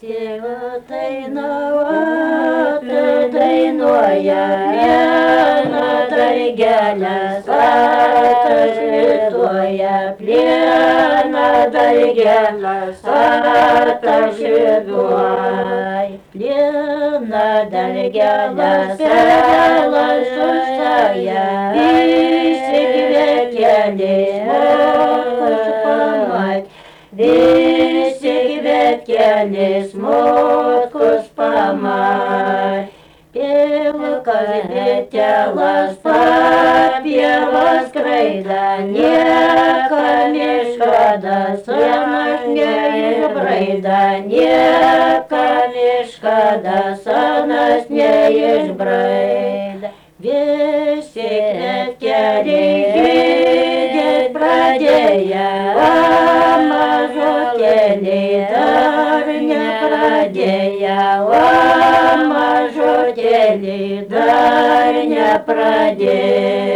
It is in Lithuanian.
Tėvą dainuotų dainuoja vieną dargelę, atašvituoja plieną dargelę, atašvituoja plieną dargelę, selas užtaja, visi kvietėliai mokus pamat, visi kvietėliai mokus pamat. Pilkas bėtelas papievas skraida, niekam iškada, sanas neišbraida, niekam iškada, sanas neišbraida. Visi kvietėliai žydėt pradėję, o mažutėliai dar nepradėję, o mažutėliai dar nepradėję.